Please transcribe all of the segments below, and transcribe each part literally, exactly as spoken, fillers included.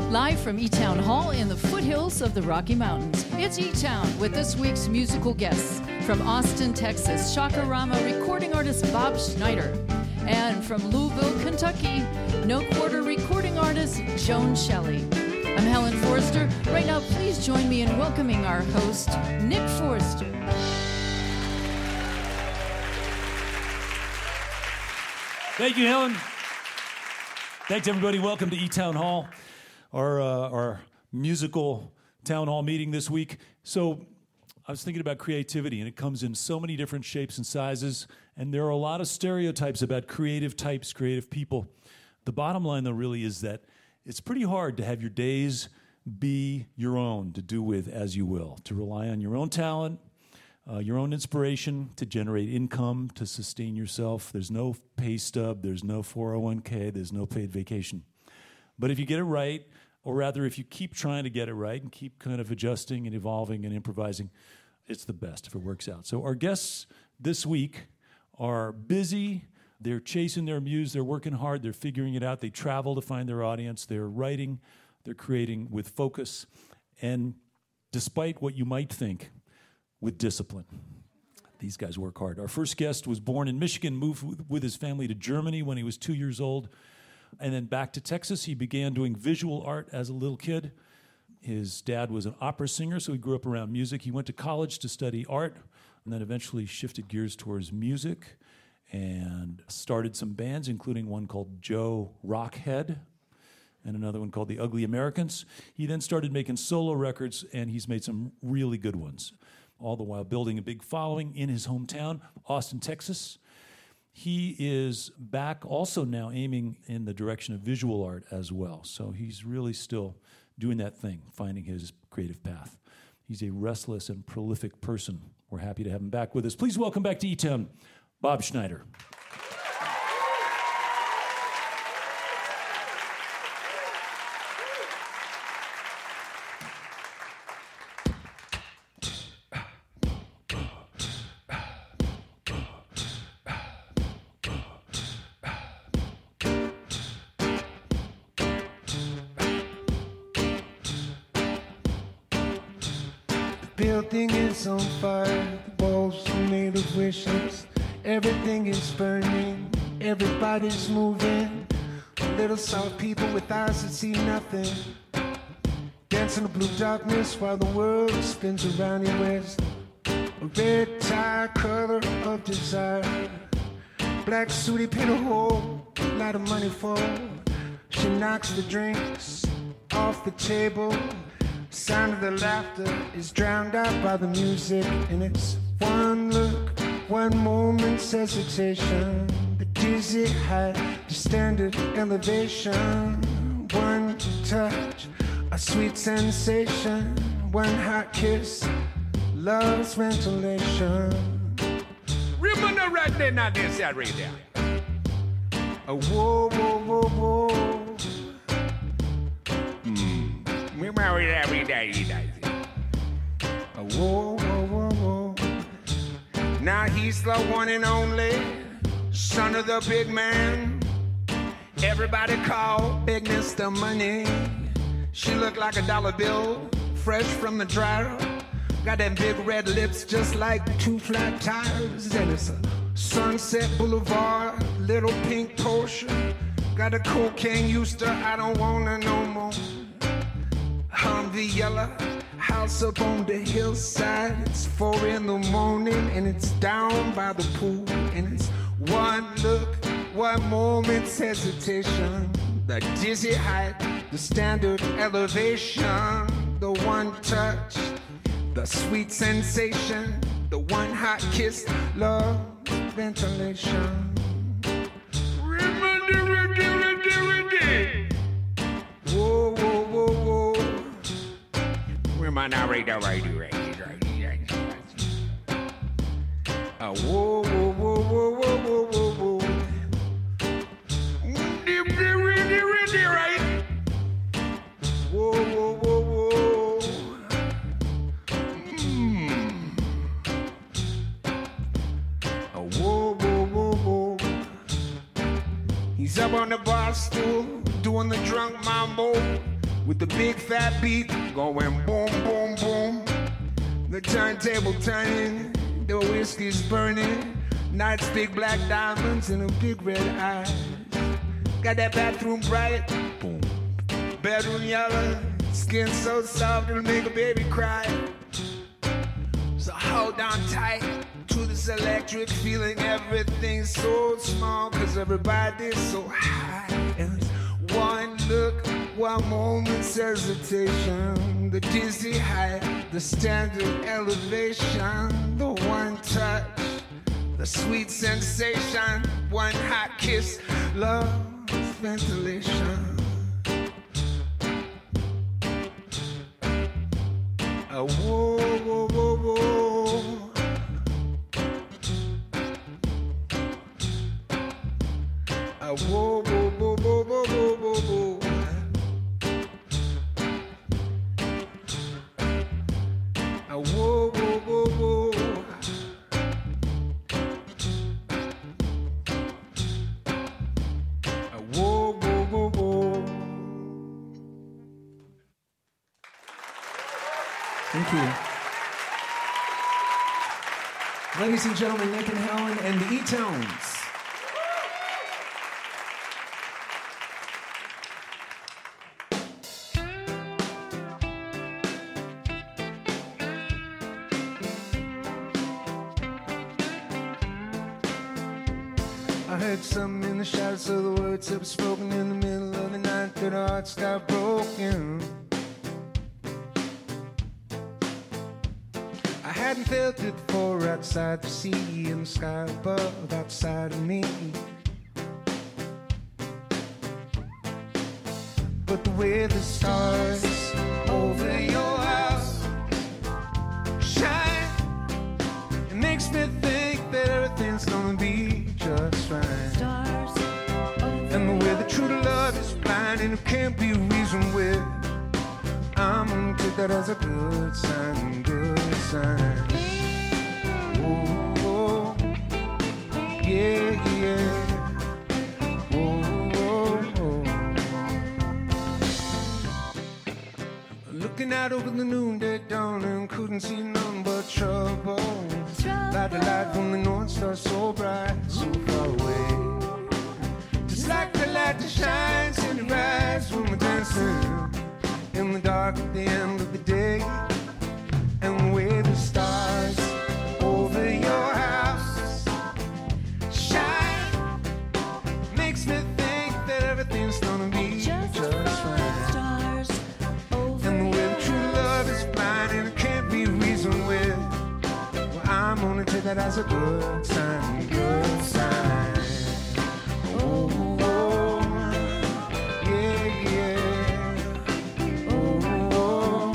Live from E-Town Hall in the foothills of the Rocky Mountains, it's E-Town with this week's musical guests. From Austin, Texas, Shakarama recording artist Bob Schneider. And from Louisville, Kentucky, No Quarter recording artist Joan Shelley. I'm Helen Forrester. Right now, please join me in welcoming our host, Nick Forrester. Thank you, Helen. Thanks, everybody. Welcome to E-Town Hall, our, uh, our musical town hall meeting this week. So I was thinking about creativity, and it comes in so many different shapes and sizes, and there are a lot of stereotypes about creative types, creative people. The bottom line, though, really is that it's pretty hard to have your days be your own, to do with as you will, to rely on your own talent, uh, your own inspiration, to generate income, to sustain yourself. There's no pay stub, there's no four oh one k, there's no paid vacation. But if you get it right, or rather if you keep trying to get it right and keep kind of adjusting and evolving and improvising, it's the best if it works out. So our guests this week are busy. They're chasing their muse. They're working hard. They're figuring it out. They travel to find their audience. They're writing. They're creating with focus. And despite what you might think, with discipline. These guys work hard. Our first guest was born in Michigan, moved with his family to Germany when he was two years old, and then back to Texas. He began doing visual art as a little kid. His dad was an opera singer, so he grew up around music. He went to college to study art, and then eventually shifted gears towards music and started some bands, including one called Joe Rockhead and another one called The Ugly Americans. He then started making solo records, and he's made some really good ones, all the while building a big following in his hometown, Austin, Texas. He is back also now aiming in the direction of visual art as well. So he's really still doing that thing, finding his creative path. He's a restless and prolific person. We're happy to have him back with us. Please welcome back to E-Town, Bob Schneider. Building is on fire, the walls are made of wishes. Everything is burning, everybody's moving. Little soft people with eyes that see nothing, dance in the blue darkness while the world spins around your waist. A red tie, color of desire. Black suit, he paint a hole, lot of money for. She knocks the drinks off the table. Sound of the laughter is drowned out by the music, and it's one look, one moment's hesitation, the dizzy height, the standard elevation, one touch, a sweet sensation, one hot kiss, love's ventilation. Remember right there, now this that right there. Oh, whoa, whoa, whoa, whoa. We married every day, he does. Oh, whoa, whoa, whoa, whoa. Now he's the one and only son of the big man. Everybody call Big Mister Money. She looked like a dollar bill, fresh from the dryer. Got them big red lips just like two flat tires. And it's a Sunset Boulevard, little pink Porsche. Got a cocaine used to, I don't wanna no more. Humvee yellow, house up on the hillside. It's four in the morning and it's down by the pool. And it's one look, one moment's hesitation. The dizzy height, the standard elevation. The one touch, the sweet sensation. The one hot kiss, love, ventilation. Whoa, whoa, whoa, whoa. Where am I now? Right there, right there, right there, right there, right there. Uh, whoa, whoa, whoa, whoa, whoa, whoa, whoa, whoa. Right. Whoa, whoa, whoa, whoa. Mm. Uh, whoa, whoa, whoa, whoa. He's up on the bar stool, doing the drunk mambo. with the big fat beat going boom, boom, boom. The turntable turning, the whiskey's burning. Night's big black diamonds and a big red eyes. Got that bathroom bright, boom. Bedroom yellow, skin so soft it'll make a baby cry. So hold on tight to this electric feeling. Everything's so small cause everybody's so high. And one look, one moment's hesitation. The dizzy height, the standard elevation. The one touch, the sweet sensation. One hot kiss, love's ventilation. Oh, whoa, whoa, whoa, whoa. Oh, whoa, whoa, whoa, whoa, whoa, whoa, whoa, whoa. Oh, whoa, whoa, whoa, whoa. Oh, whoa, whoa, whoa, whoa. Thank you. Ladies and gentlemen, Nick and Helen and the E-Tones. I heard something in the shadows, so the words that were spoken in the middle of the night that our hearts got broken. I hadn't felt it before outside the sea and the sky above outside of me. But the way the stars over your house shine, it makes me think that everything's gonna be just fine. Stars And the way the true love is blind and it can't be reasoned with, I'm gonna take that as a good sign, good sign. Oh, oh, yeah, yeah. Oh, oh, oh. Looking out over the noonday dawn and couldn't see none but trouble. Like the light from the North Star, so bright, so far away. Just like the light that shines in the rise when we're dancing in the dark at the end of the day. And the way the stars over your house shine makes me think that everything's gonna be just, just fine. Stars over And the way the true love is blind and it can't be reasoned with, well, I'm gonna take that as a good sign, good sign. Oh, oh, yeah, yeah. Oh, oh,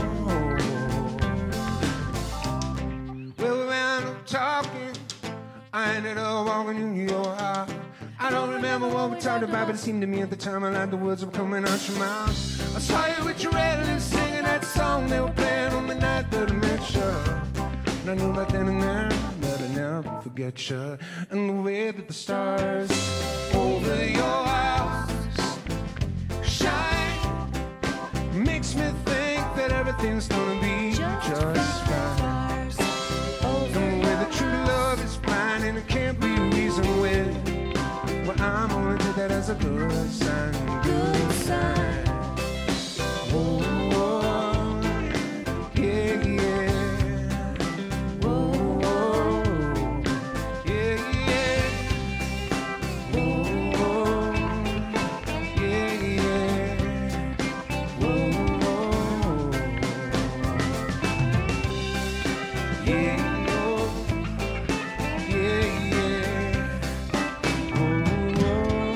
oh. Well, we wound up talking. I ended up walking in your house. I don't remember what we talked about, but it seemed to me at the time I like the words were coming out your mouth. I saw you with your red lips singing that song they were playing on the night that I met you. And I knew right then and there that I'd never forget you. And the way that the stars over your house shine makes me think that everything's gonna be just, just fine. stars over And the way the true love is blind and it can't be reasoned with, well, I'm gonna take that as a good sign, good sign. Oh, oh, yeah, yeah. Oh, oh, yeah, yeah. Oh, oh, yeah, yeah. Oh, oh, yeah, oh, yeah, yeah. Oh, oh.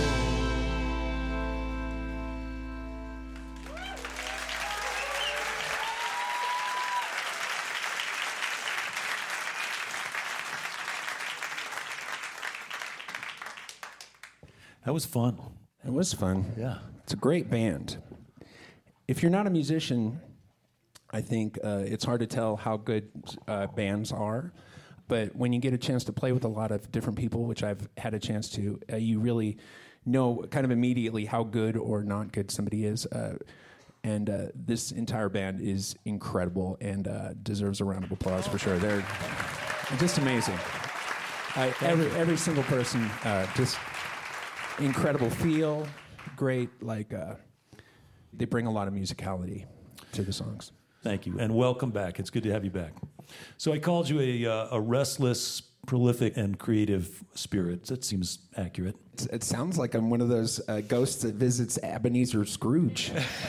That was fun. It was fun. Yeah. It's a great band. If you're not a musician, I think uh, it's hard to tell how good uh, bands are. But when you get a chance to play with a lot of different people, which I've had a chance to, uh, you really know kind of immediately how good or not good somebody is. Uh, And uh, this entire band is incredible and uh, deserves a round of applause for sure. They're just amazing. I, every every single person, uh, just incredible feel, great. Like uh, they bring a lot of musicality to the songs. Thank you, and welcome back. It's good to have you back. So I called you a uh, a restless, prolific, and creative spirit. That seems accurate. It's, it sounds like I'm one of those uh, ghosts that visits Ebenezer Scrooge.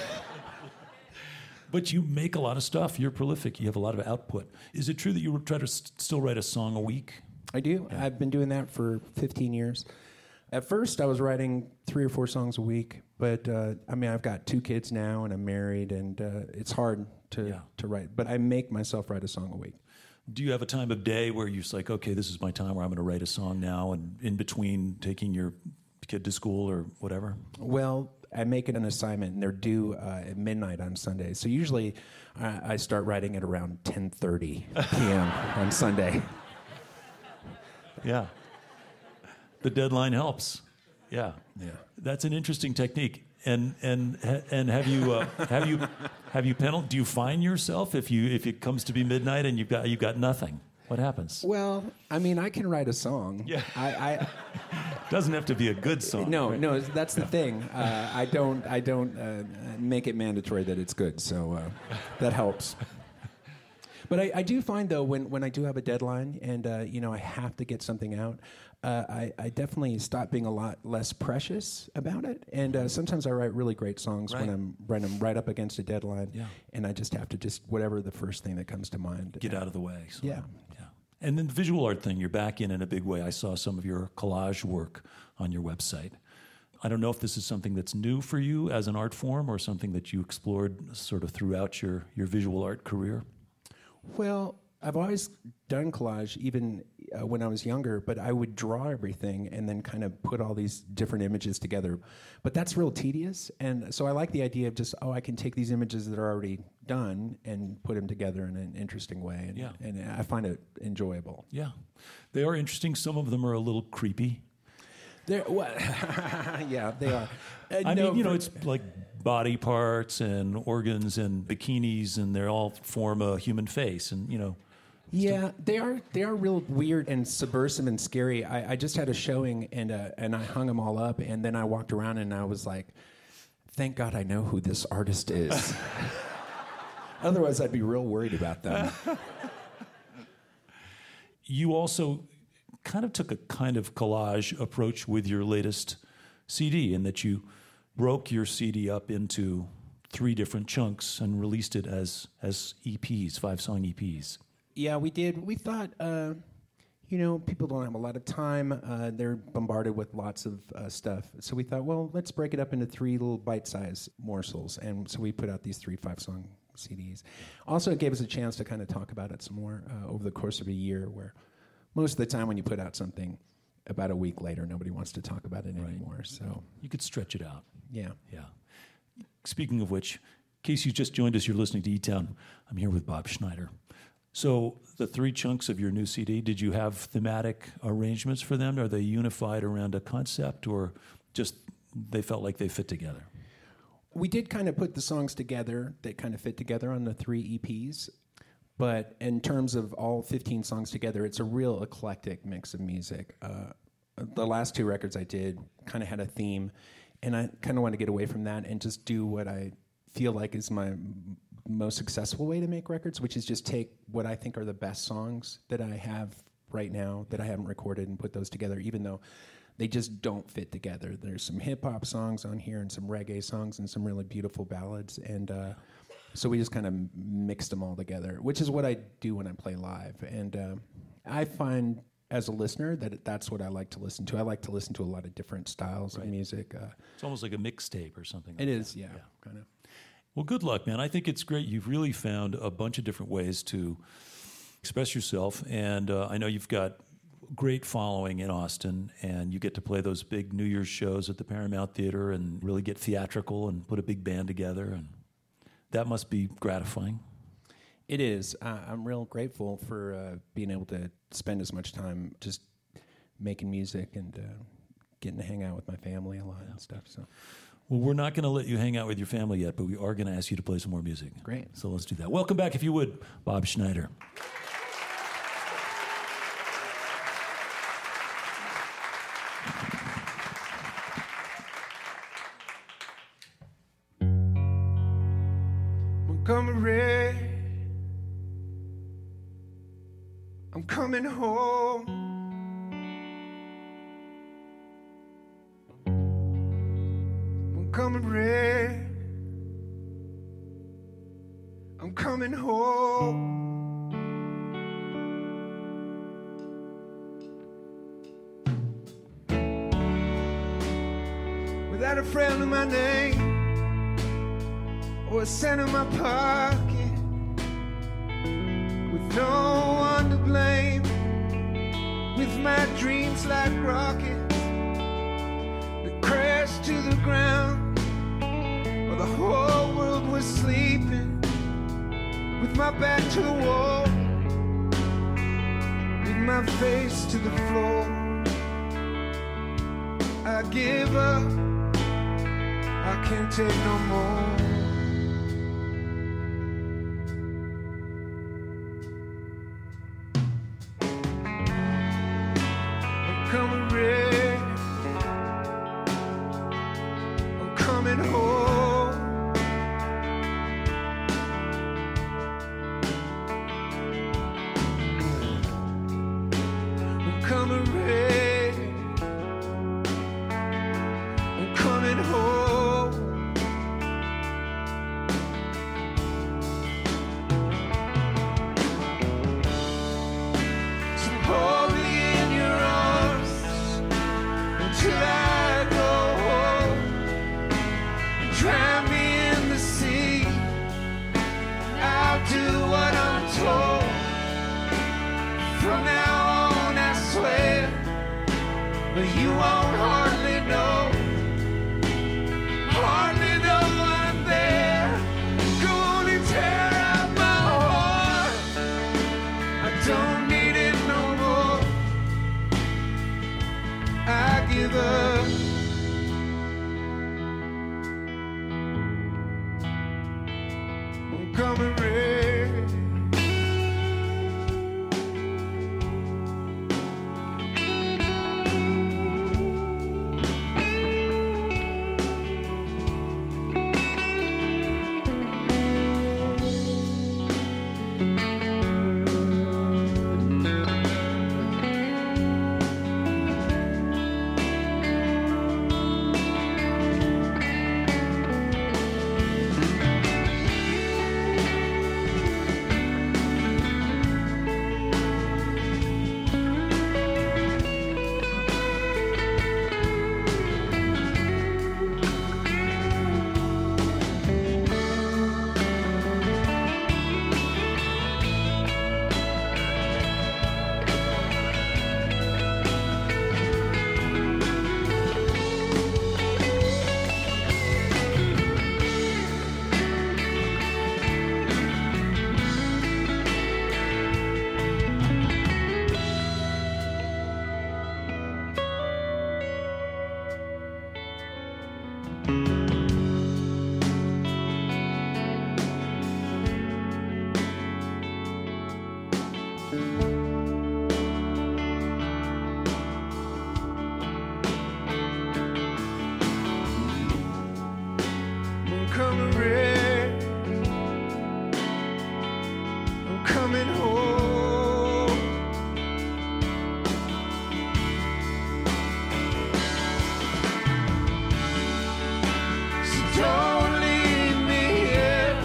But you make a lot of stuff. You're prolific. You have a lot of output. Is it true that you try to st- still write a song a week? I do. Yeah. I've been doing that for fifteen years. At first, I was writing three or four songs a week, but uh, I mean, I've got two kids now, and I'm married, and uh, it's hard to yeah. to write. But I make myself write a song a week. Do you have a time of day where you're just like, okay, this is my time where I'm going to write a song now, and in between taking your kid to school or whatever? Well, I make it an assignment, and they're due uh, at midnight on Sunday. So usually, uh, I start writing at around ten thirty p.m. on Sunday. Yeah. The deadline helps. Yeah. Yeah. That's an interesting technique. And and and have you uh, have you have you penal? Do you fine yourself if you if it comes to be midnight and you've got you've got nothing? What happens? Well, I mean, I can write a song. Yeah. I, I doesn't have to be a good song. no, right? no, that's the thing. Uh, I don't I don't uh, make it mandatory that it's good, so uh, that helps. But I, I do find though when, when I do have a deadline and uh, you know I have to get something out, uh, I, I definitely stop being a lot less precious about it. And uh, sometimes I write really great songs right. when I'm when I'm right up against a deadline, yeah. and I just have to just whatever the first thing that comes to mind. Get out of the way. So, yeah, yeah. And then the visual art thing, you're back in in a big way. I saw some of your collage work on your website. I don't know if this is something that's new for you as an art form or something that you explored sort of throughout your, your visual art career. Well, I've always done collage, even uh, when I was younger, but I would draw everything and then kind of put all these different images together. But that's real tedious, and so I like the idea of just, oh, I can take these images that are already done and put them together in an interesting way, and, yeah. and I find it enjoyable. Yeah. They are interesting. Some of them are a little creepy. They're, well, yeah, they are. Uh, I no, mean, you know, for- it's like body parts and organs and bikinis, and they all form a human face, and, you know. Yeah, they are. They are real weird and subversive and scary. I, I just had a showing and uh, and I hung them all up, and then I walked around and I was like, "Thank God I know who this artist is." Otherwise, I'd be real worried about them. You also kind of took a kind of collage approach with your latest C D, in that you broke your C D up into three different chunks and released it as as E Ps, five song E Ps. Yeah, we did. We thought, uh, you know, people don't have a lot of time. Uh, they're bombarded with lots of uh, stuff. So we thought, well, let's break it up into three little bite-sized morsels. And so we put out these three five-song C Ds. Also, it gave us a chance to kind of talk about it some more uh, over the course of a year, where most of the time when you put out something, about a week later, nobody wants to talk about it right. anymore. So you could stretch it out. Yeah. Yeah. Speaking of which, in case you just joined us, you're listening to E-Town. I'm here with Bob Schneider. So the three chunks of your new C D, did you have thematic arrangements for them? Are they unified around a concept, or just they felt like they fit together? We did kind of put the songs together that kind of fit together on the three E Ps. But in terms of all fifteen songs together, it's a real eclectic mix of music. Uh, the last two records I did kind of had a theme, and I kind of want to get away from that and just do what I feel like is my m- most successful way to make records, which is just take what I think are the best songs that I have right now that I haven't recorded and put those together, even though they just don't fit together. There's some hip-hop songs on here and some reggae songs and some really beautiful ballads, and uh, so we just kind of mixed them all together, which is what I do when I play live. And uh, I find as a listener that that's what I like to listen to. I like to listen to a lot of different styles right. of music. Uh, It's almost like a mixtape or something. it like is, that. yeah, yeah. kind of. Well, good luck, man. I think it's great. You've really found a bunch of different ways to express yourself, and uh, I know you've got great following in Austin, and you get to play those big New Year's shows at the Paramount Theater and really get theatrical and put a big band together, and that must be gratifying. It is. Uh, I'm real grateful for uh, being able to spend as much time just making music and uh, getting to hang out with my family a lot yeah. and stuff. So, Well, we're not going to let you hang out with your family yet, but we are going to ask you to play some more music. Great. So let's do that. Welcome back, if you would, Bob Schneider. Montgomery, I'm coming home. Montgomery, I'm coming home. Without a friend of my name or a cent in my pocket, with no one to blame, with my dreams like rockets that crashed to the ground while the whole world was sleeping, with my back to the wall, with my face to the floor. I give up, I can't take no more. Montgomery, I'm coming home. Montgomery, I'm coming home. So hold me in your arms till I go home. Drown me in the sea, I'll do what I'm told. From now on I swear, but you won't hardly know, hardly know I'm there. Go on and tear out my heart, I don't need it no more. I give up. Montgomery, Montgomery, I'm coming home. So don't leave me here,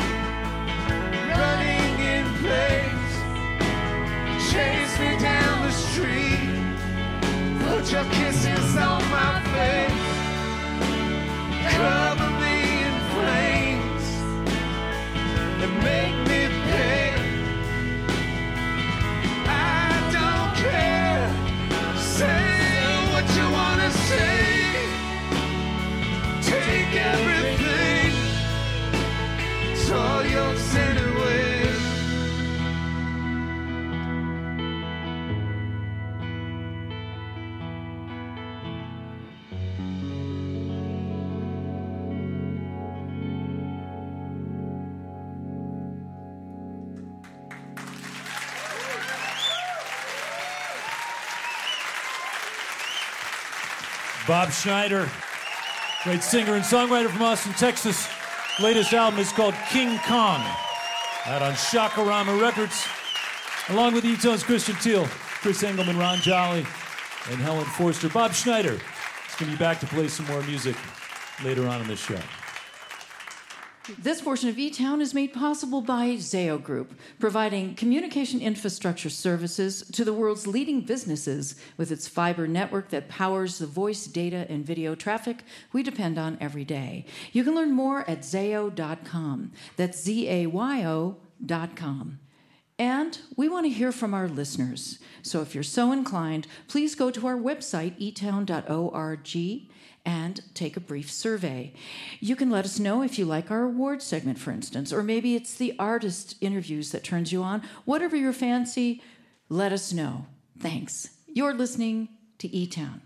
running in place. Chase me down the street, put your kisses on my face. Cover me in flames and make me pay Bob Schneider, great singer and songwriter from Austin, Texas. Latest album is called King Kong, out on Shakarama Records. Along with E-Tone's Christian Teal, Chris Engelman, Ron Jolly, and Helen Forster. Bob Schneider is going to be back to play some more music later on in the show. This portion of E-Town is made possible by Zayo Group, providing communication infrastructure services to the world's leading businesses with its fiber network that powers the voice, data, and video traffic we depend on every day. You can learn more at zayo dot com. That's Z A Y O dot com. And we want to hear from our listeners. So if you're so inclined, please go to our website, e town dot org, and take a brief survey. You can let us know if you like our award segment, for instance, or maybe it's the artist interviews that turns you on. Whatever your fancy, let us know. Thanks. You're listening to E-Town.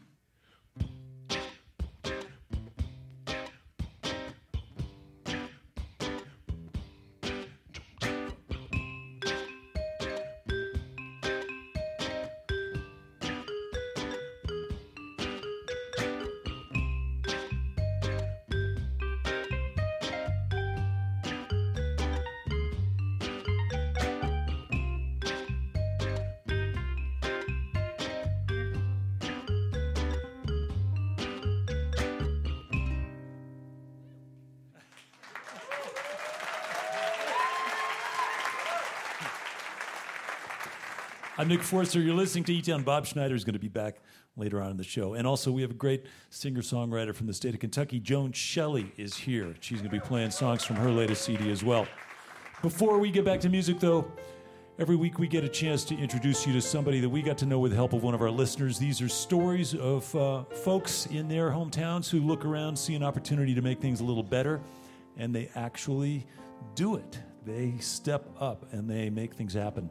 I'm Nick Forster. You're listening to E-Town. Bob Schneider is going to be back later on in the show. And also, we have a great singer-songwriter from the state of Kentucky. Joan Shelley is here. She's going to be playing songs from her latest C D as well. Before we get back to music, though, every week we get a chance to introduce you to somebody that we got to know with the help of one of our listeners. These are stories of uh, folks in their hometowns who look around, see an opportunity to make things a little better, and they actually do it. They step up and they make things happen.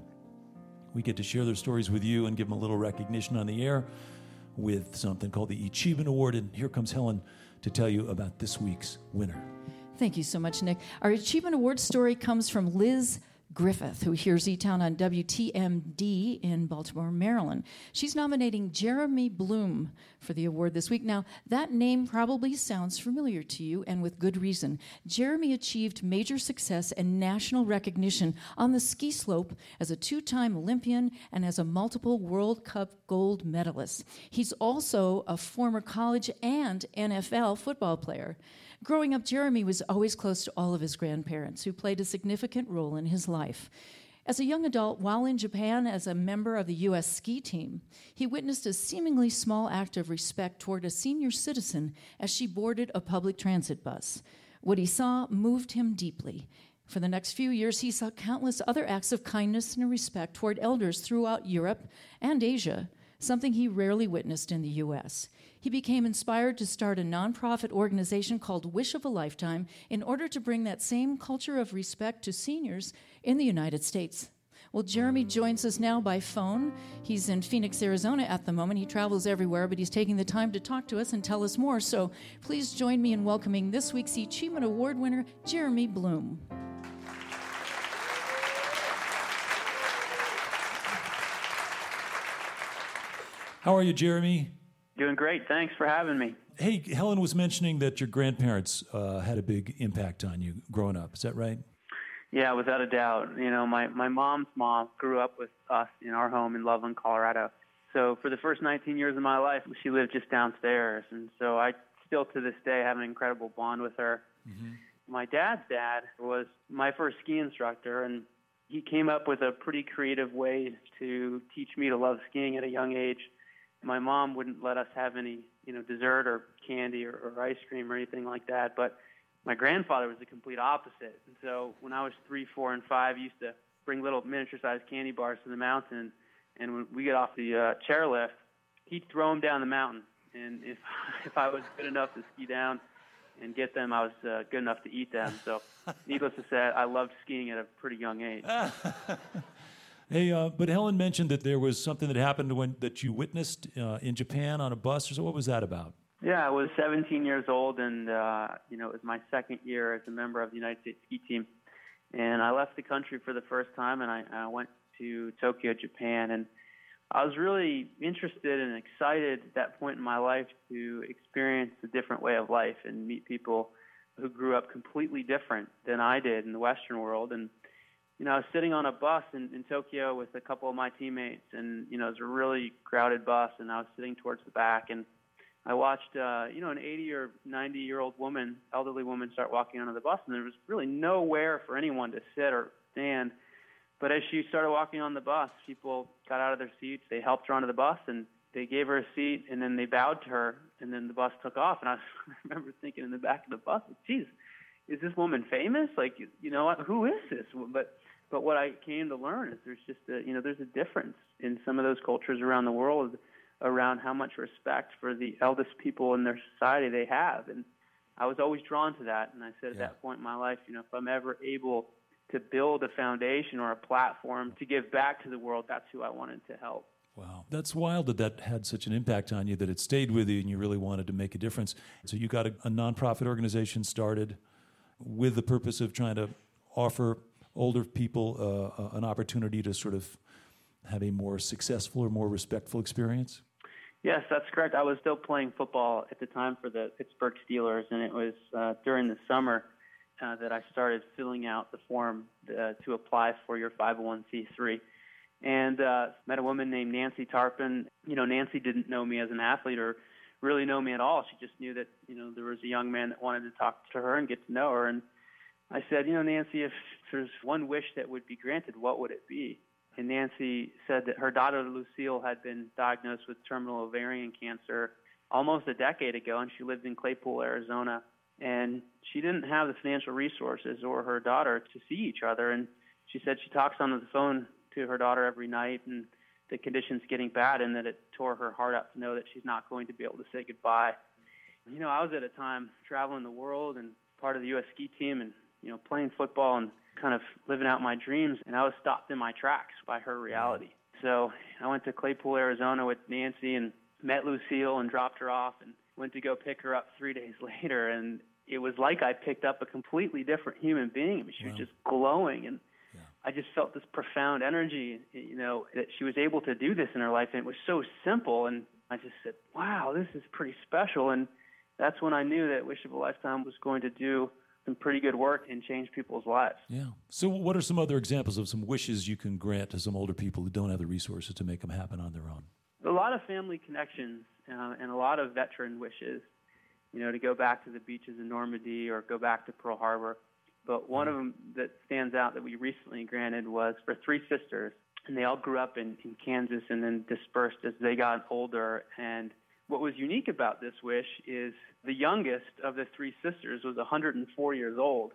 We get to share their stories with you and give them a little recognition on the air with something called the Achievement Award. And here comes Helen to tell you about this week's winner. Thank you so much, Nick. Our Achievement Award story comes from Liz Griffith, who hears E-Town on W T M D in Baltimore, Maryland. She's nominating Jeremy Bloom for the award this week. Now, that name probably sounds familiar to you, and with good reason. Jeremy achieved major success and national recognition on the ski slope as a two-time Olympian and as a multiple World Cup gold medalist. He's also a former college and N F L football player. Growing up, Jeremy was always close to all of his grandparents, who played a significant role in his life. As a young adult, while in Japan as a member of the U S ski team, he witnessed a seemingly small act of respect toward a senior citizen as she boarded a public transit bus. What he saw moved him deeply. For the next few years, he saw countless other acts of kindness and respect toward elders throughout Europe and Asia, something he rarely witnessed in the U S He became inspired to start a nonprofit organization called Wish of a Lifetime in order to bring that same culture of respect to seniors in the United States. Well, Jeremy joins us now by phone. He's in Phoenix, Arizona at the moment. He travels everywhere, but he's taking the time to talk to us and tell us more. So please join me in welcoming this week's Achievement Award winner, Jeremy Bloom. How are you, Jeremy? Doing great. Thanks for having me. Hey, Helen was mentioning that your grandparents uh, had a big impact on you growing up. Is that right? Yeah, without a doubt. You know, my, my mom's mom grew up with us in our home in Loveland, Colorado. So for the first nineteen years of my life, she lived just downstairs. And so I still to this day have an incredible bond with her. Mm-hmm. My dad's dad was my first ski instructor, and he came up with a pretty creative way to teach me to love skiing at a young age. My mom wouldn't let us have any, you know, dessert or candy or, or ice cream or anything like that. But my grandfather was the complete opposite. And so when I was three, four, and five, he used to bring little miniature-sized candy bars to the mountain. And when we get off the uh, chairlift, he'd throw them down the mountain. And if if I was good enough to ski down and get them, I was uh, good enough to eat them. So needless to say, I loved skiing at a pretty young age. Hey, uh, but Helen mentioned that there was something that happened when that you witnessed uh, in Japan on a bus, or so. What was that about? Yeah, I was seventeen years old, and uh, you know, it was my second year as a member of the United States ski team, and I left the country for the first time, and I, I went to Tokyo, Japan, and I was really interested and excited at that point in my life to experience a different way of life and meet people who grew up completely different than I did in the Western world. And, you know, I was sitting on a bus in, in Tokyo with a couple of my teammates, and, you know, it was a really crowded bus, and I was sitting towards the back, and I watched, uh, you know, an eighty or ninety-year-old woman, elderly woman, start walking onto the bus, and there was really nowhere for anyone to sit or stand. But as she started walking on the bus, people got out of their seats, they helped her onto the bus, and they gave her a seat, and then they bowed to her, and then the bus took off. And I, was, I remember thinking in the back of the bus, geez, is this woman famous? Like, you know, who is this? But but what I came to learn is there's just a, you know, there's a difference in some of those cultures around the world around how much respect for the eldest people in their society they have. And I was always drawn to that. And I said at Yeah. that point in my life, you know, if I'm ever able to build a foundation or a platform to give back to the world, that's who I wanted to help. Wow. That's wild that that had such an impact on you, that it stayed with you and you really wanted to make a difference. So you got a, a nonprofit organization started with the purpose of trying to offer older people uh, an opportunity to sort of have a more successful or more respectful experience? Yes, that's correct. I was still playing football at the time for the Pittsburgh Steelers, and it was uh, during the summer uh, that I started filling out the form uh, to apply for your five oh one c three. And uh, met a woman named Nancy Tarpon. You know, Nancy didn't know me as an athlete or really know me at all. She just knew that, you know, there was a young man that wanted to talk to her and get to know her. And I said, you know, Nancy, if there's one wish that would be granted, what would it be? And Nancy said that her daughter, Lucille, had been diagnosed with terminal ovarian cancer almost a decade ago, and she lived in Claypool, Arizona. And she didn't have the financial resources or her daughter to see each other. And she said she talks on the phone to her daughter every night, and the condition's getting bad, and that it tore her heart out to know that she's not going to be able to say goodbye. You know, I was at a time traveling the world and part of the U S ski team and, you know, playing football and kind of living out my dreams, and I was stopped in my tracks by her reality. So I went to Claypool, Arizona with Nancy and met Lucille and dropped her off and went to go pick her up three days later, and it was like I picked up a completely different human being. I mean, she Wow. was just glowing, and Yeah. I just felt this profound energy, you know, that she was able to do this in her life, and it was so simple, and I just said, wow, this is pretty special. And that's when I knew that Wish of a Lifetime was going to do some pretty good work and change people's lives. Yeah. So what are some other examples of some wishes you can grant to some older people who don't have the resources to make them happen on their own? A lot of family connections uh, and a lot of veteran wishes, you know, to go back to the beaches in Normandy or go back to Pearl Harbor. But one of them that stands out that we recently granted was for three sisters, and they all grew up in, in Kansas and then dispersed as they got older. And what was unique about this wish is the youngest of the three sisters was one hundred four years old,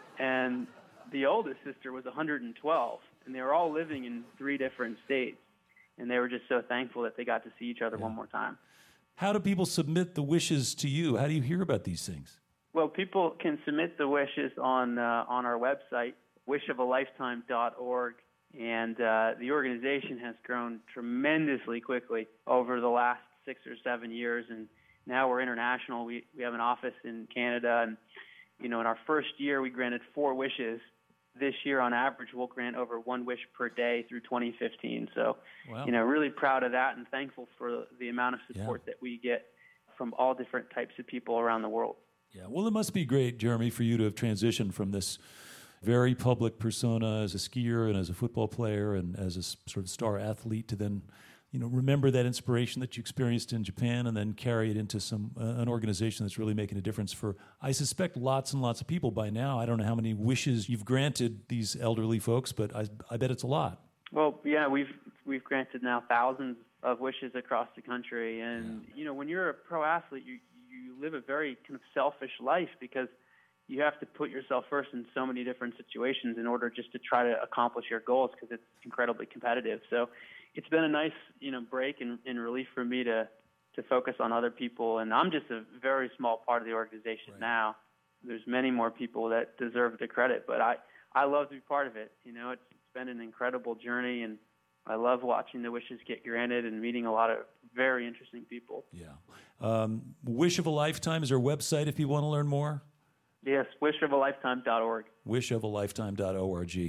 and the oldest sister was one hundred twelve, and they were all living in three different states, and they were just so thankful that they got to see each other Yeah. one more time. How do people submit the wishes to you? How do you hear about these things? Well, people can submit the wishes on uh, on our website, wish of a lifetime dot org, and uh, the organization has grown tremendously quickly over the last six or seven years, and now we're international. We we have an office in Canada, and you know, in our first year, we granted four wishes. This year, on average, we'll grant over one wish per day through twenty fifteen. So, Wow. you know, really proud of that and thankful for the amount of support Yeah. that we get from all different types of people around the world. Yeah, well, it must be great, Jeremy, for you to have transitioned from this very public persona as a skier and as a football player and as a s- sort of star athlete to then, you know, remember that inspiration that you experienced in Japan and then carry it into some uh, an organization that's really making a difference for, I suspect, lots and lots of people by now. I don't know how many wishes you've granted these elderly folks, but I, I bet it's a lot. Well, yeah, we've we've granted now thousands of wishes across the country, and you know, when you're a pro athlete, you you live a very kind of selfish life because you have to put yourself first in so many different situations in order just to try to accomplish your goals because it's incredibly competitive. So it's been a nice, you know, break and, and relief for me to to focus on other people, and I'm just a very small part of the organization Right. now. There's many more people that deserve the credit, but I I love to be part of it. You know, it's, it's been an incredible journey, and I love watching the wishes get granted and meeting a lot of very interesting people. Yeah. Um, Wish of a Lifetime is our website if you want to learn more. Yes, wish of a lifetime dot org. wish of a lifetime dot org.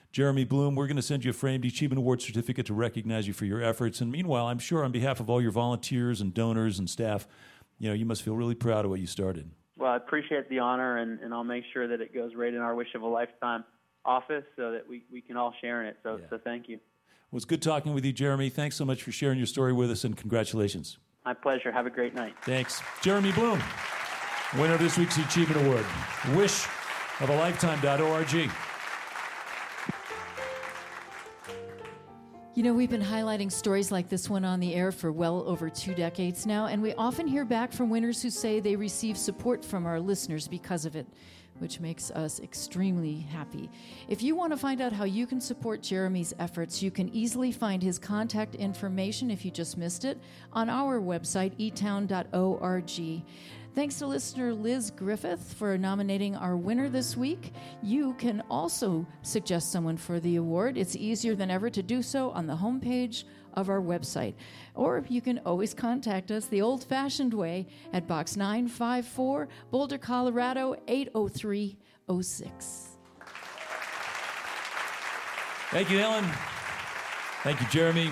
Jeremy Bloom, we're going to send you a framed Achievement Award certificate to recognize you for your efforts. And meanwhile, I'm sure on behalf of all your volunteers and donors and staff, you know, you must feel really proud of what you started. Well, I appreciate the honor, and, and I'll make sure that it goes right in our Wish of a Lifetime office so that we, we can all share in it. So, Yeah. so thank you. Well, it's good talking with you, Jeremy. Thanks so much for sharing your story with us, and congratulations. My pleasure. Have a great night. Thanks. Jeremy Bloom, winner of this week's Achievement Award. wish of a lifetime dot org. You know, we've been highlighting stories like this one on the air for well over two decades now, and we often hear back from winners who say they receive support from our listeners because of it, which makes us extremely happy. If you want to find out how you can support Jeremy's efforts, you can easily find his contact information, if you just missed it, on our website, e town dot org. Thanks to listener Liz Griffith for nominating our winner this week. You can also suggest someone for the award. It's easier than ever to do so on the homepage of our website. Or you can always contact us the old-fashioned way at Box nine five four, Boulder, Colorado, eight oh three oh six. Thank you, Ellen. Thank you, Jeremy.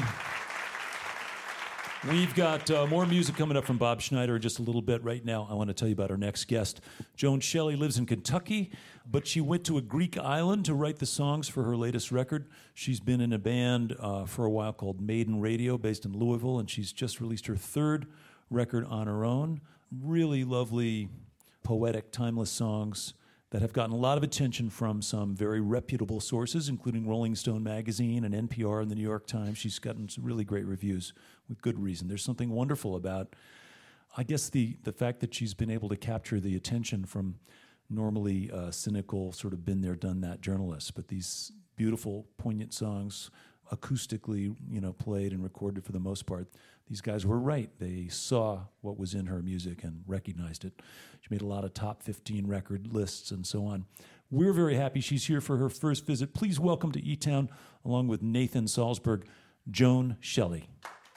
We've got uh, more music coming up from Bob Schneider in just a little bit. Right now, I want to tell you about our next guest. Joan Shelley lives in Kentucky, but she went to a Greek island to write the songs for her latest record. She's been in a band uh, for a while called Maiden Radio, based in Louisville, and she's just released her third record on her own. Really lovely, poetic, timeless songs that have gotten a lot of attention from some very reputable sources, including Rolling Stone magazine and N P R and the New York Times. She's gotten some really great reviews with good reason. There's something wonderful about, I guess, the, the fact that she's been able to capture the attention from normally uh, cynical, sort of been there, done that journalists. But these beautiful, poignant songs, acoustically, you know, played and recorded for the most part. These guys were right. They saw what was in her music and recognized it. She made a lot of top fifteen record lists and so on. We're very happy she's here for her first visit. Please welcome to E-Town, along with Nathan Salzberg, Joan Shelley.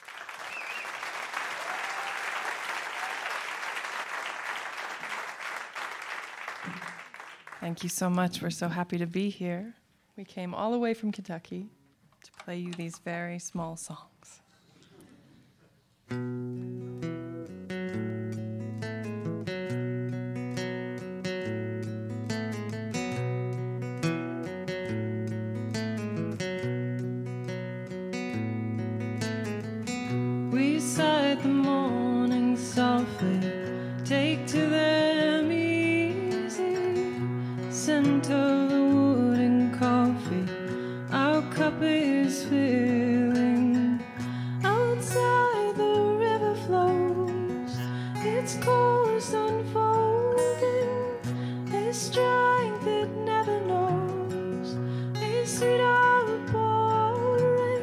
Thank you so much. We're so happy to be here. We came all the way from Kentucky to play you these very small songs. We sighed the morning softly, take to them easy, scent of the wood and coffee, our cup is filling. Outside the river flows, its course unfolding, a strength it never knows, a sweet outpouring.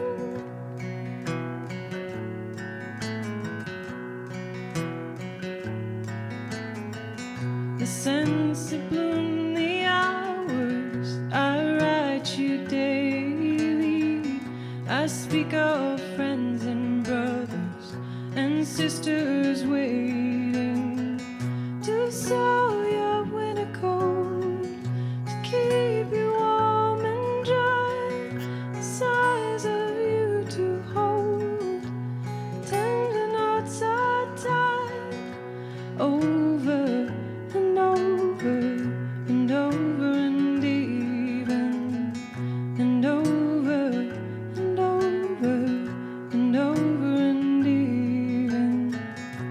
The sense of bloom, the hours, I write you daily. I speak of friends and brothers and sisters waiting to sew your winter coat, to keep you warm and dry, the size of you to hold, tender knots are tied over and over and over and even and over and over and over and even.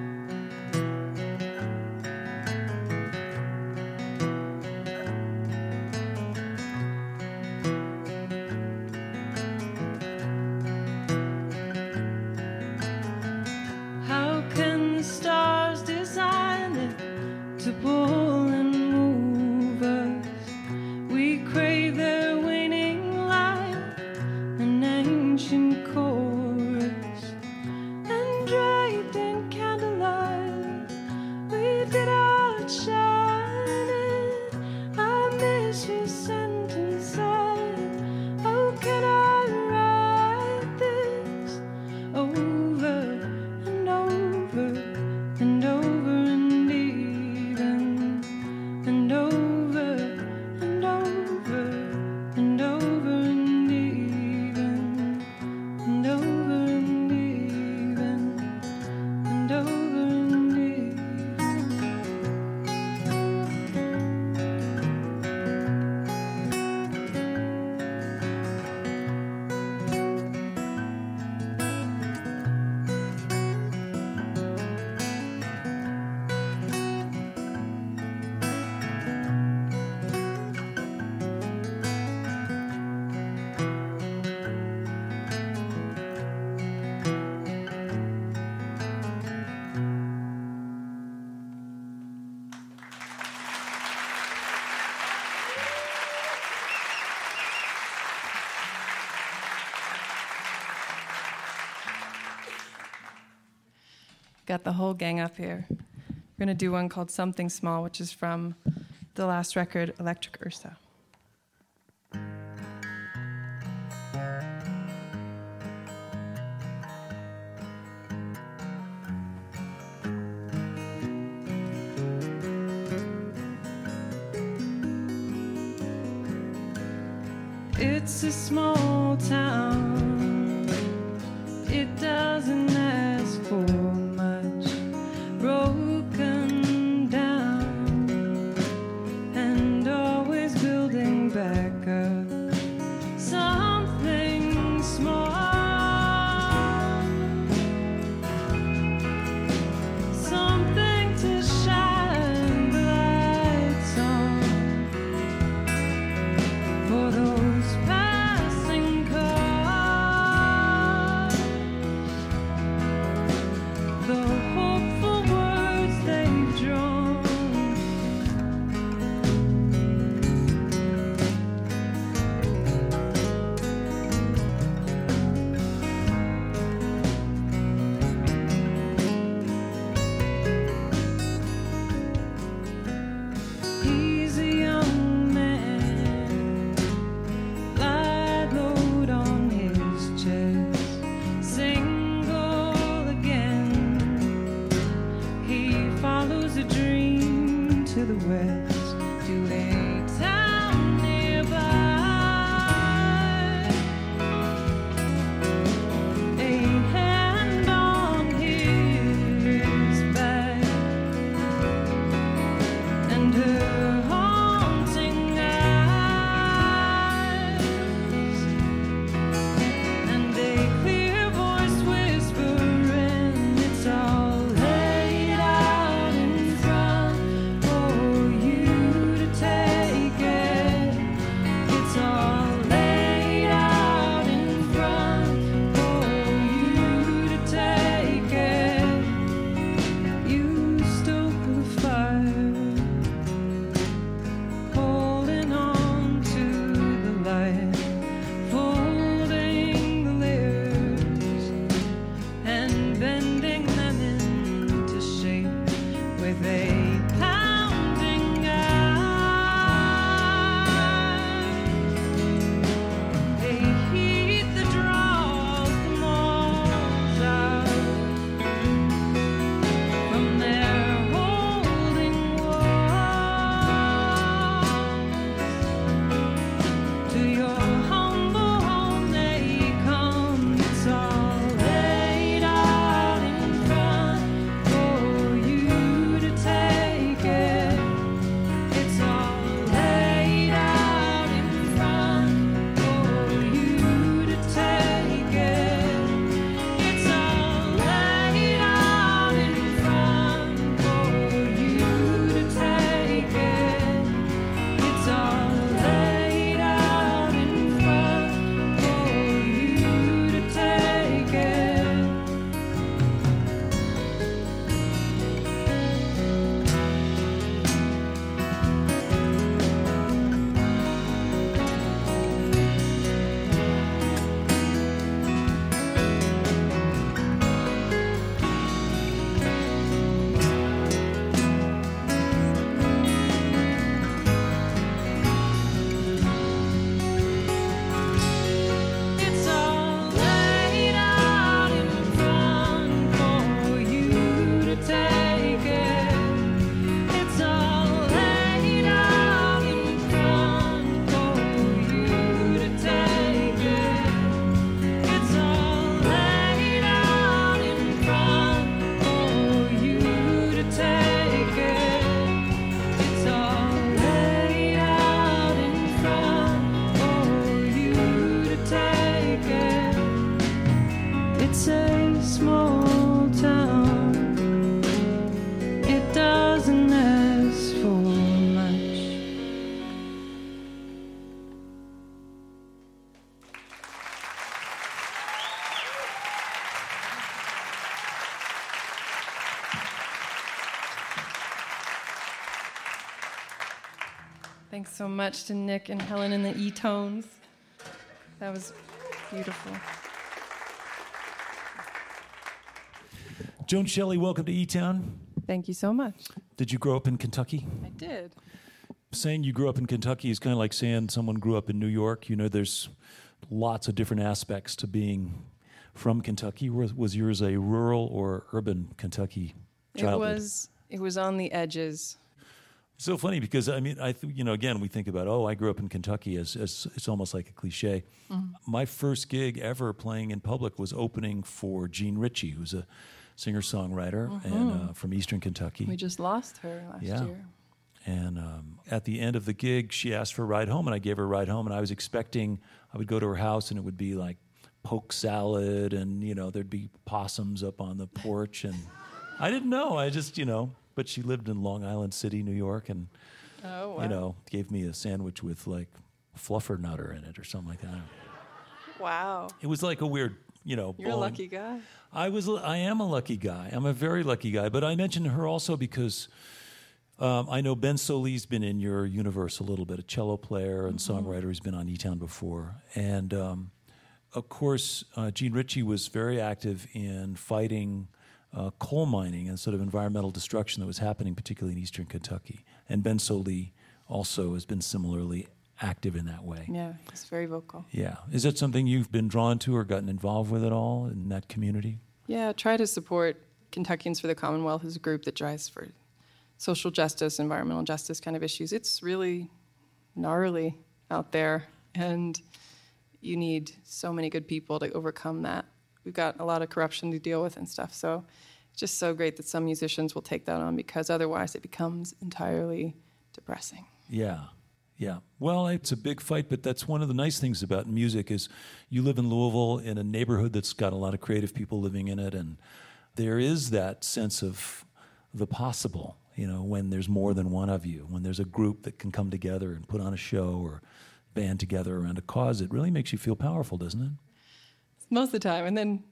Got the whole gang up here. We're going to do one called Something Small, which is from the last record, Electric Ursa. It's a small town. It doesn't ask for much. Broken down and always building back up. Something small. Something to shine the lights on for those passing cars. The hopeful words they've drawn. He's a young man, light load on his chest, single again. He follows a dream to the west, to a town nearby. A hand on his back and her haunting eyes, and a clear voice whispering, it's all laid out in front for you to take it. It's all laid out in front for you to take it. You stoke the fire, holding on to the light, folding the layers and bending them into shape with a pounding eye. A heat that draws the moths out from their holding walls. To your humble home they come. It's all laid out in front for you to take it. It's all laid out in front for you to take it. It's all laid out in front for you to take it. It's all laid out in front for you to take it. It's all laid out in front for you to take it. It's all laid out in front for you to take it. It's all laid out in front for you to take it. It's all laid out in front for you to take it. It's a small town. It doesn't ask for much. Thanks so much to Nick and Helen in the E-tones. That was beautiful. Joan Shelley, welcome to E-Town. Thank you so much. Did you grow up in Kentucky? I did. Saying you grew up in Kentucky is kind of like saying someone grew up in New York. You know, there's lots of different aspects to being from Kentucky. Was, was yours a rural or urban Kentucky childhood? It was. It was on the edges. So funny because I mean, I th- you know, again, we think about, oh, I grew up in Kentucky as, as it's almost like a cliche. Mm-hmm. My first gig ever playing in public was opening for Jean Ritchie, who's a singer-songwriter mm-hmm. and uh, from Eastern Kentucky. We just lost her last yeah. year. And um, at the end of the gig, she asked for a ride home, and I gave her a ride home. And I was expecting I would go to her house, and it would be like poke salad, and you know, there'd be possums up on the porch, and I didn't know. I just, you know. But she lived in Long Island City, New York, and oh, wow. you know, gave me a sandwich with like fluffernutter in it or something like that. Wow. It was like a weird, you know. You're bowling. a lucky guy. I was. I am a lucky guy. I'm a very lucky guy. But I mentioned her also because um, I know Ben Soli's been in your universe a little bit, a cello player and mm-hmm. songwriter who's been on E-Town before, and um, of course, uh, Jean Ritchie was very active in fighting. Uh, coal mining and sort of environmental destruction that was happening, particularly in eastern Kentucky. And Ben Soli also has been similarly active in that way. Yeah, he's very vocal. Yeah. Is that something you've been drawn to or gotten involved with at all in that community? Yeah, try to support Kentuckians for the Commonwealth as a group that drives for social justice, environmental justice kind of issues. It's really gnarly out there, and you need so many good people to overcome that. We've got a lot of corruption to deal with and stuff, so it's just so great that some musicians will take that on because otherwise it becomes entirely depressing. Yeah, yeah. Well, it's a big fight, but that's one of the nice things about music is you live in Louisville in a neighborhood that's got a lot of creative people living in it, and there is that sense of the possible, you know, when there's more than one of you, when there's a group that can come together and put on a show or band together around a cause, it really makes you feel powerful, doesn't it? Most of the time, and then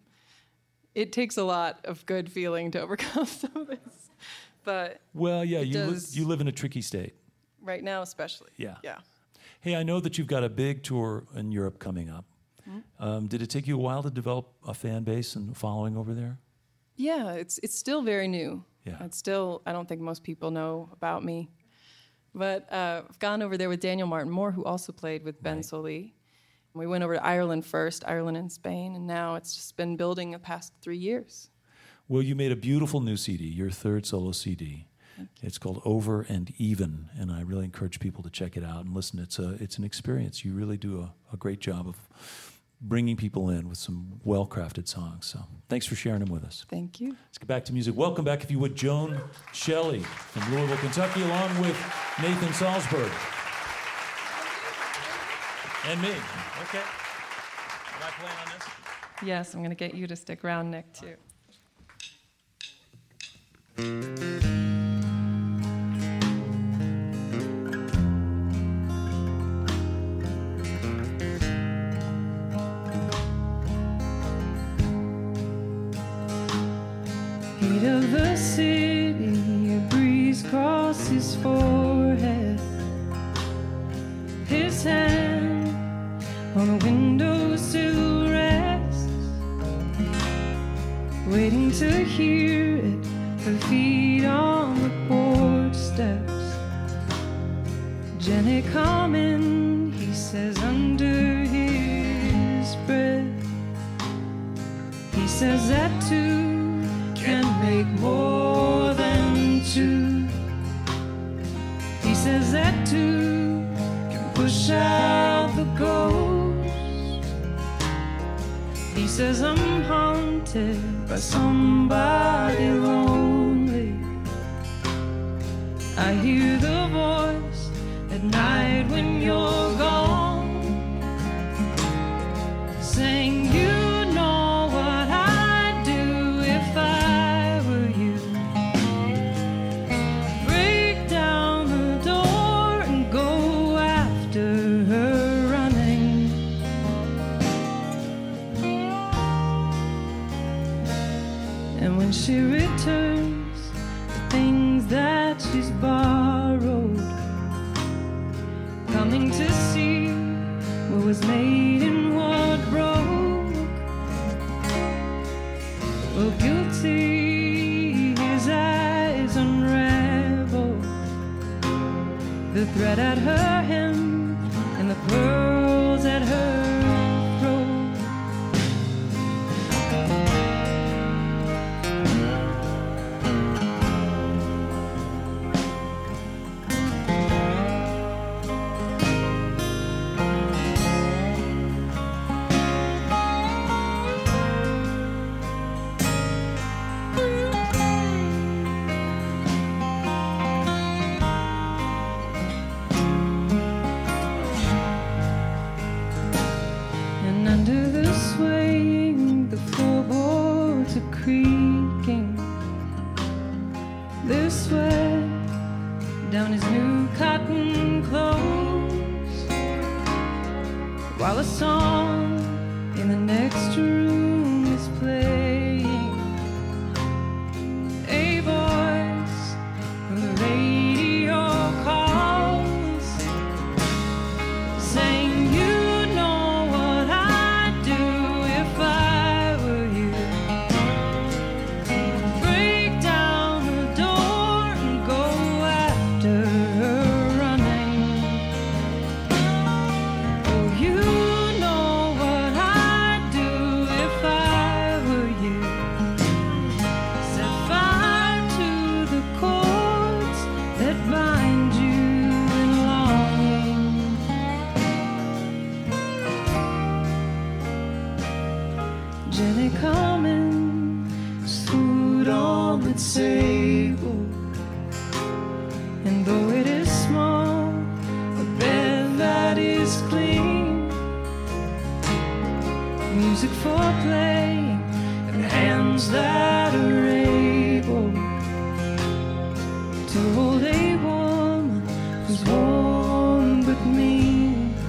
it takes a lot of good feeling to overcome some of this. But well, yeah, you li- you live in a tricky state right now, especially. Yeah, yeah. Hey, I know that you've got a big tour in Europe coming up. Mm-hmm. Um, did it take you a while to develop a fan base and following over there? Yeah, it's it's still very new. Yeah, it's still. I don't think most people know about me, but uh, I've gone over there with Daniel Martin Moore, who also played with Ben right. Soli. We went over to Ireland first, Ireland and Spain, and now it's just been building the past three years. Well, you made a beautiful new C D, your third solo C D. It's called Over and Even, and I really encourage people to check it out and listen. It's a it's an experience. You really do a, a great job of bringing people in with some well-crafted songs. So thanks for sharing them with us. Thank you. Let's get back to music. Welcome back, if you would, Joan Shelley from Louisville, Kentucky, along with Nathan Salzberg. And me. Okay. Am I playing on this? Yes, I'm going to get you to stick around, Nick, too. Heat of the city, a breeze crosses forehead. His hand on the windowsill rests, waiting to hear it, her feet on the porch steps. Jenny, come in, he says under his breath. He says that two can make more than two. He says that two can push out the ghost. He says I'm haunted by somebody lonely. I hear the voice at night when you're gone, saying you know what I'd do if I were you. Break down the door and go after her running. And when she returns, the things that she's borrowed, coming to see what was made and what broke. Well, guilty the thread at her hem and the pearls at her throat. And under the swaying, the floorboards are creaking. This way, down his new cotton clothes, while a song in the next room is playing. A voice from the radio calls, saying, "You know what I'd do if I were you. Break down the door and go after her running. Oh, you know what I'd do if I were you. Set fire to the cords that bind you in longing." Jenny coming, food on the table, and though it is small, a bed that is clean, music for playing, and hands that are able to hold a woman who's warm but mean.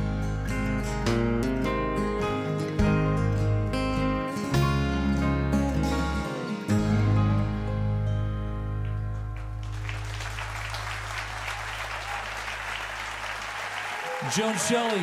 Joan Shelley,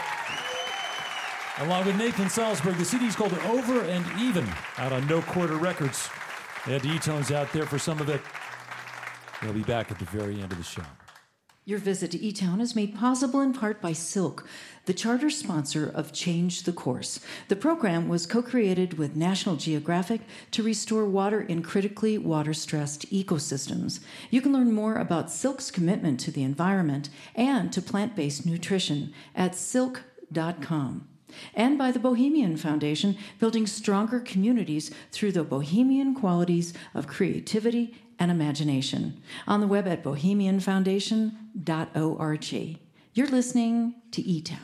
along with Nathan Salzberg. The C D's called Over and Even, out on No Quarter Records. They had the E-Tones out there for some of it. They'll be back at the very end of the show. Your visit to E-Town is made possible in part by Silk, the charter sponsor of Change the Course. The program was co-created with National Geographic to restore water in critically water-stressed ecosystems. You can learn more about Silk's commitment to the environment and to plant-based nutrition at silk dot com. And by the Bohemian Foundation, building stronger communities through the bohemian qualities of creativity and imagination. On the web at bohemian foundation dot org. You're listening to E-Town.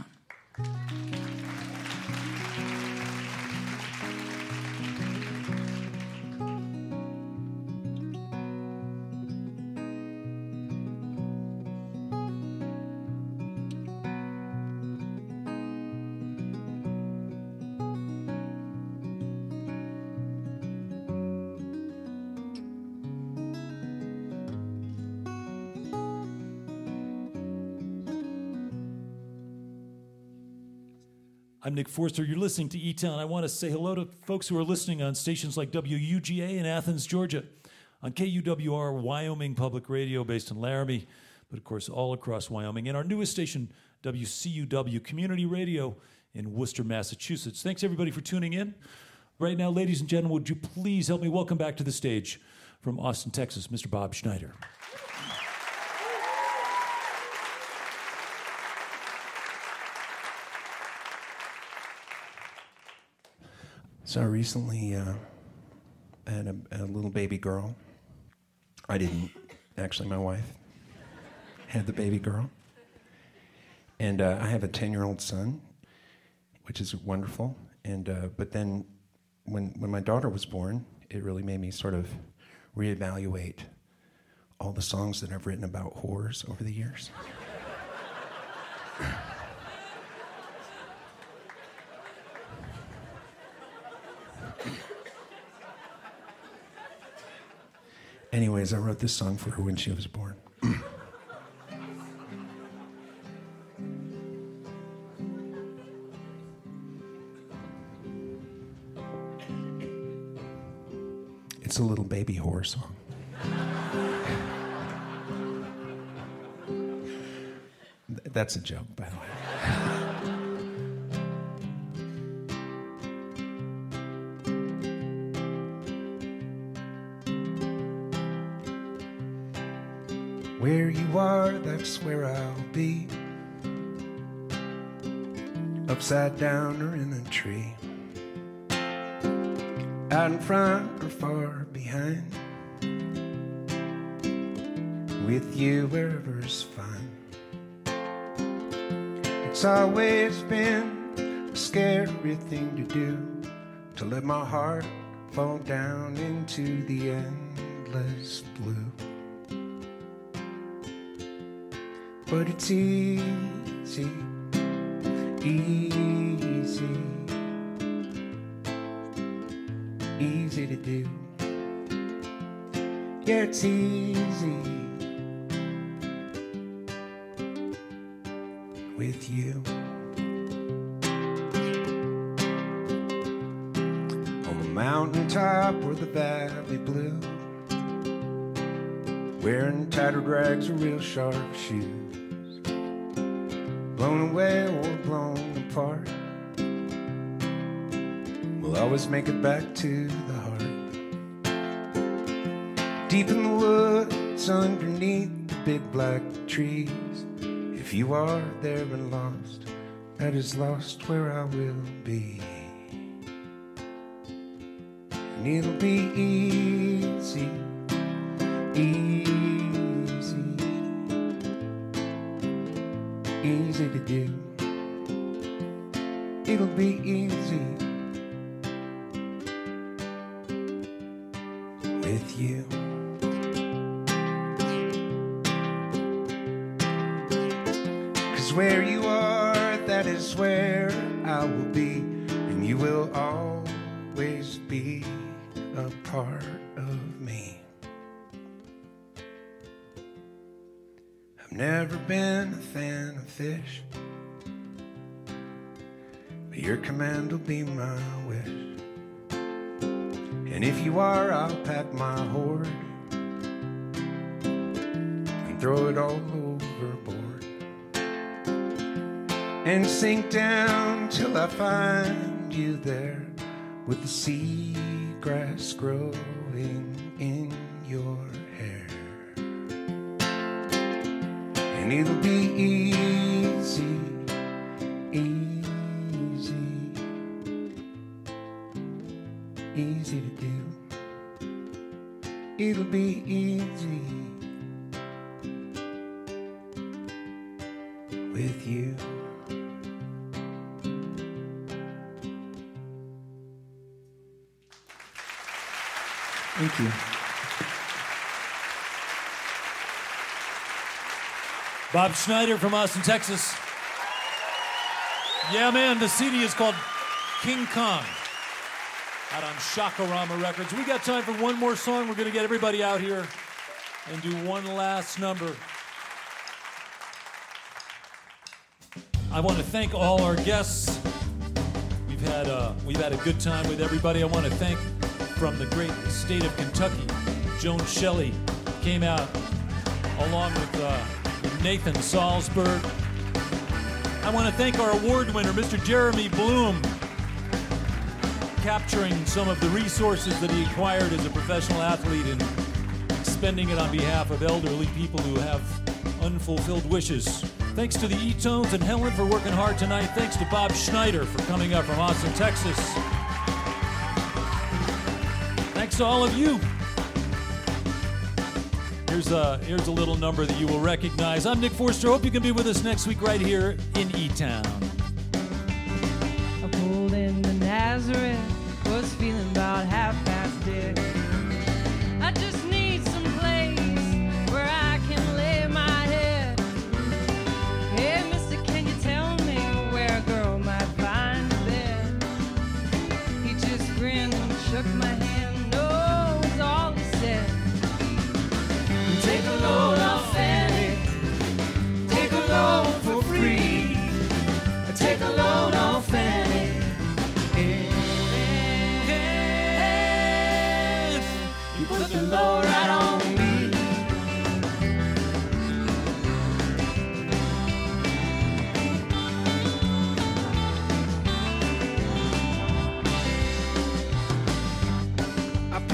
I'm Nick Forster. You're listening to E-Town. I want to say hello to folks who are listening on stations like W U G A in Athens, Georgia, on K U W R Wyoming Public Radio based in Laramie, but of course all across Wyoming, and our newest station, W C U W Community Radio in Worcester, Massachusetts. Thanks everybody for tuning in. Right now, ladies and gentlemen, would you please help me welcome back to the stage from Austin, Texas, Mister Bob Schneider. So recently, uh, I had a, a little baby girl. I didn't. Actually, my wife had the baby girl. And uh, I have a ten-year-old son, which is wonderful. And uh, but then when when my daughter was born, it really made me sort of reevaluate all the songs that I've written about whores over the years. Anyways, I wrote this song for her when she was born. It's a little baby whore song. That's a joke, by the way. Where you are, that's where I'll be. Upside down or in a tree. Out in front or far behind. With you wherever's fine. It's always been a scary thing to do, to let my heart fall down into the endless blue. But it's easy, easy, easy to do. Yeah, it's easy with you. On the mountaintop or the valley blue, wearing tattered rags or real sharp shoes, blown away or blown apart, we'll always make it back to the heart. Deep in the woods, underneath the big black trees, if you are there and lost, that is lost where I will be. And it'll be easy, easy, easy to do. It'll be easy with you. 'Cause where you are, that is where I will be, and you will always be a part of me. I've never been a fan of fish, but your command will be my wish. And if you are, I'll pack my hoard and throw it all overboard and sink down till I find you there with the seagrass growing in your hair. And it'll be easy, easy, easy to do. It'll be easy with you. Thank you. Bob Schneider from Austin, Texas. Yeah, man, the C D is called King Kong, out on Shakarama Records. We got time for one more song. We're going to get everybody out here and do one last number. I want to thank all our guests. We've had a, we've had a good time with everybody. I want to thank, from the great state of Kentucky, Joan Shelley came out along with uh, Nathan Salzberg. I want to thank our award winner, Mister Jeremy Bloom, capturing some of the resources that he acquired as a professional athlete and spending it on behalf of elderly people who have unfulfilled wishes. Thanks to the E-Tones and Helen for working hard tonight. Thanks to Bob Schneider for coming up from Austin, Texas. Thanks to all of you. Here's a, here's a little number that you will recognize. I'm Nick Forster. Hope you can be with us next week right here in E-Town. I pulled into Nazareth, was feeling about half past dead. I just need some place where I can lay my head. Hey, mister, can you tell me where a girl might find a bed? He just grinned and shook my hand. No, is all he said. Take a load off Fanny. Take a load for free. Take a load off Fanny. You put the load right on me.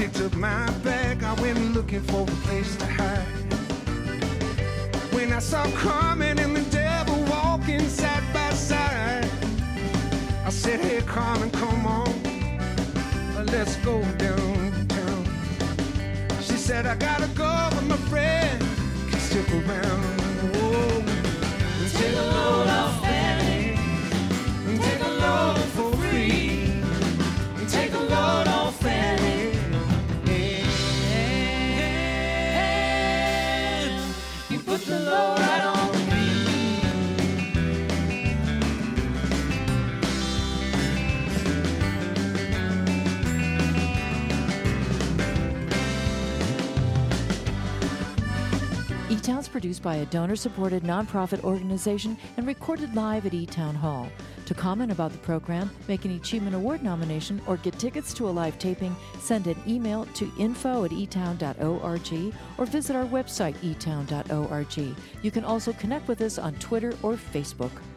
picked up my bag, I went looking for a place to hide. When I saw Carmen and the devil walking side by side, I said, hey Carmen, come on, let's go downtown. She said, I gotta go, but my friend can stick around. Whoa. Take a load off Fanny, take a load for free, take a load off Fanny. You put the load right on me. E-Town's produced by a donor-supported nonprofit organization and recorded live at E-Town Hall. To comment about the program, make an Achievement Award nomination, or get tickets to a live taping, send an email to info at e town dot org or visit our website e town dot org. You can also connect with us on Twitter or Facebook.